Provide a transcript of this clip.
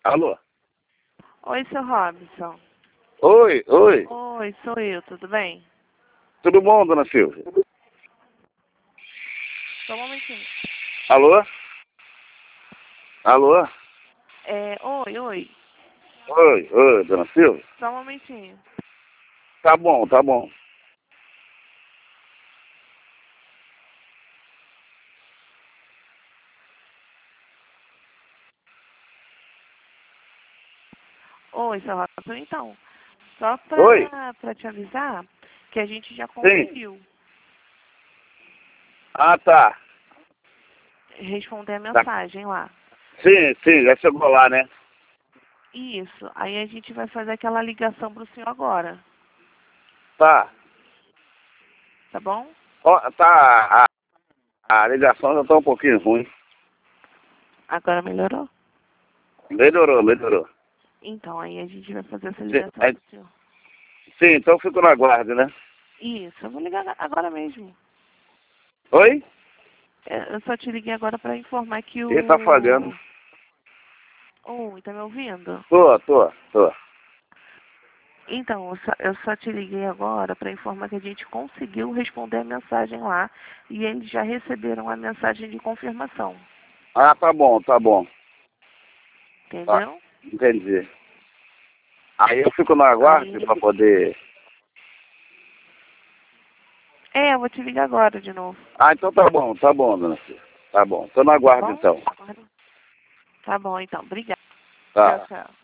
Alô? Oi, seu Robson. Oi, oi. Oi, sou eu, tudo bem? Tudo bom, dona Silvia? Só um momentinho. Alô? Alô? Oi. Oi, dona Silvia? Só um momentinho. Tá bom, tá bom. Oi, seu Robson. Então, só Oi? pra te avisar que a gente já Sim. conseguiu Ah, tá. responder a Tá. mensagem lá. Sim, já chegou lá, né? Isso. Aí a gente vai fazer aquela ligação pro senhor agora, Tá. tá bom? Ó, tá. A ligação já tá um pouquinho ruim. Agora melhorou? Melhorou. Então, aí a gente vai fazer essa Sim, ligação pro senhor. sim, então eu fico na guarda, né? Isso, eu vou ligar agora mesmo. Oi? Eu só te liguei agora pra informar que Ele tá falhando. Oi, tá me ouvindo? Tô. Então, eu só te liguei agora para informar que a gente conseguiu responder a mensagem lá e eles já receberam a mensagem de confirmação, Ah, tá bom. Tá, entendeu? entendi. Aí eu fico na guarda Aí, pra poder... eu vou te ligar agora de novo, Ah, então tá bom, dona Silvia. Tá bom. Tô na tá guarda, bom? então. Tá bom, então. Obrigada. Tchau, Tá. tchau.